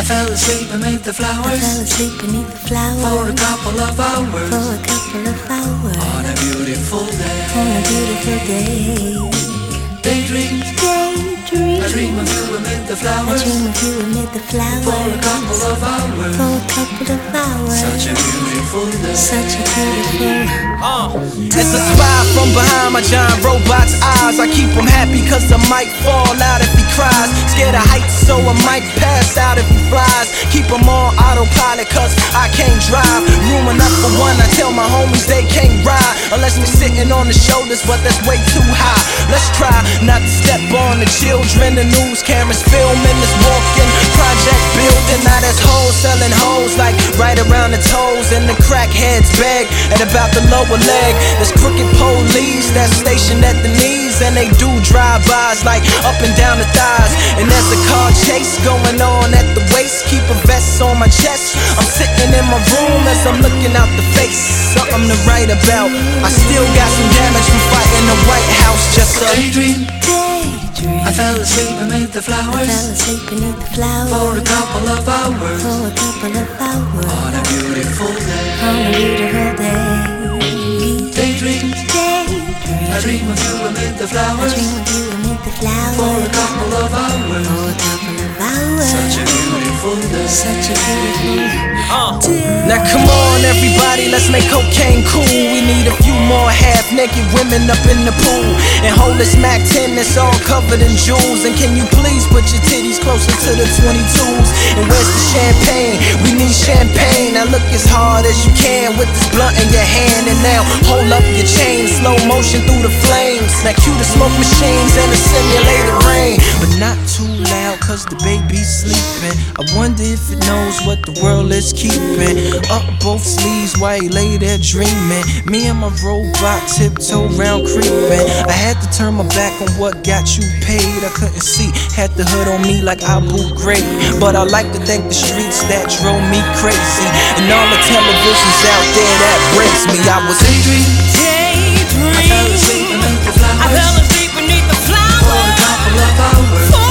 fell asleep beneath the flowers. For a couple of hours. On a beautiful day. Daydream. I dream of you amid the flowers. For a couple of hours. Such a beautiful day. As a spy from behind my giant robot's eyes, I keep him happy cause I might fall out if he cries. Scared of heights so I might pass out if he flies. Keep him on autopilot cause I can't drive. Room enough for one, I tell my homies they can't ride unless we sitting on the shoulders, but that's way too high. Let's try not to step on the children. The news cameras filming this walking project building. Now there's hoes selling hoes like right around the toes, and the crackheads beg at about the lower leg. There's crooked police that's stationed at the knees, and they do drive-bys like up and down the thighs. And there's a car chase going on at the waist. Keep a vest on my chest. I'm sitting in my room as I'm looking out the face. Something to write about. I still got some damage from fighting the White House. Just a daydream. I fell asleep beneath the flowers. For a couple of hours. On a beautiful day. Daydream. I dream of you amid the flowers. For a couple of hours. Such a beautiful day. Now come on everybody, let's make cocaine cool. We need a few more half-naked women up in the pool, and hold this Mac 10 that's all covered in jewels. And can you please put your titties closer to the 22s? And where's the champagne? We need champagne. Now look as hard as you can with this blunt in your hand, and now hold up your chain, slow motion through the flames. Now cue the smoke machines and the simulated rain, but not too loud cause the baby's sleeping. I wonder if it knows what the world is keeping. Up both sleeves while he lay there dreaming. Me and my robot tiptoe round creeping. I had to turn my back on what got you paid. I couldn't see, had the hood on me like Abu Ghraib. But I like to thank the streets that drove me crazy, and all the televisions out there that breaks me. I was daydream. I fell asleep beneath the flowers. For a couple of hours.